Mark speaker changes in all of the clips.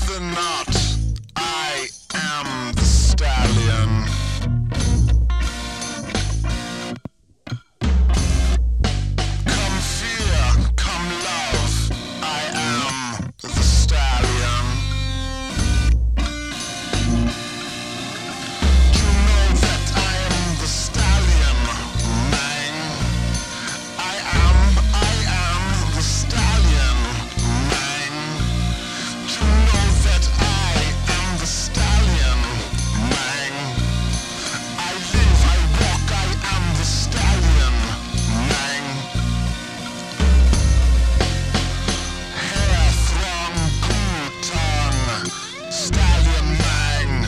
Speaker 1: Fear not, I am the stallion. Come fear, come love, I am the stallion. You know that I am the stallion, man. I am the stallion, man. You know that I am the stallion, man. I live, I walk, I am the stallion, man. Hair, throng, good tongue, stallion, man.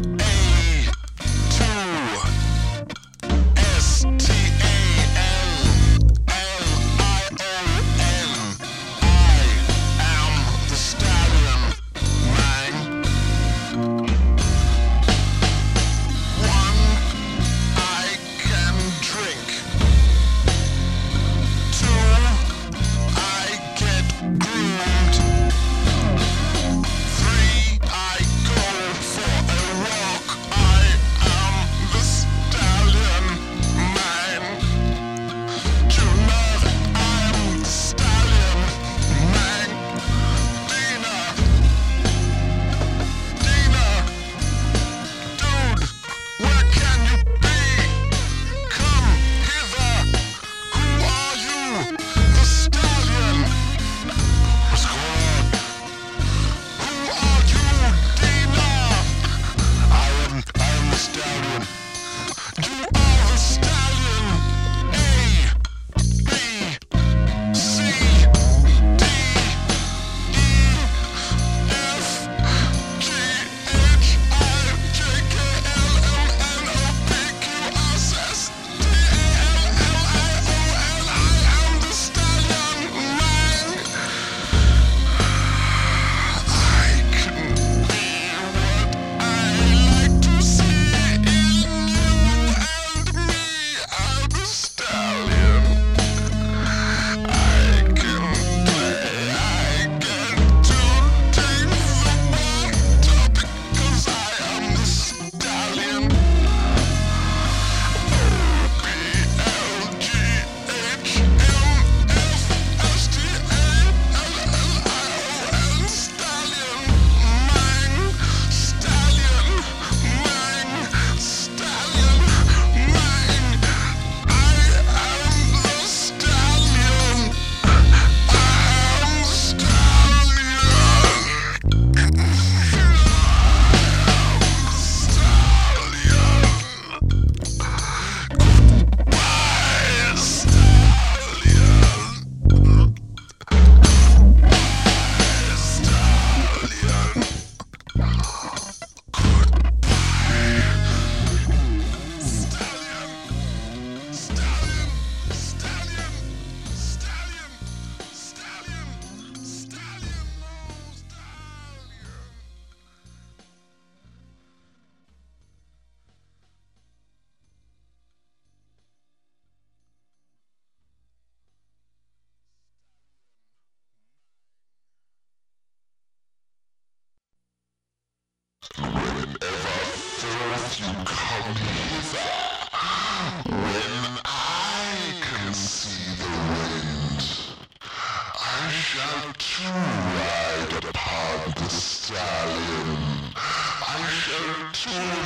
Speaker 1: You come hither when I can see the wind. I shall too ride upon the stallion. I shall too